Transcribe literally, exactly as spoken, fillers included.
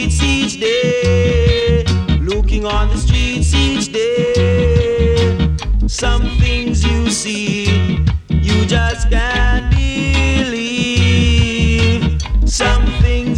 streets each day, looking on the streets each day. Some things you see, you just can't believe. Some things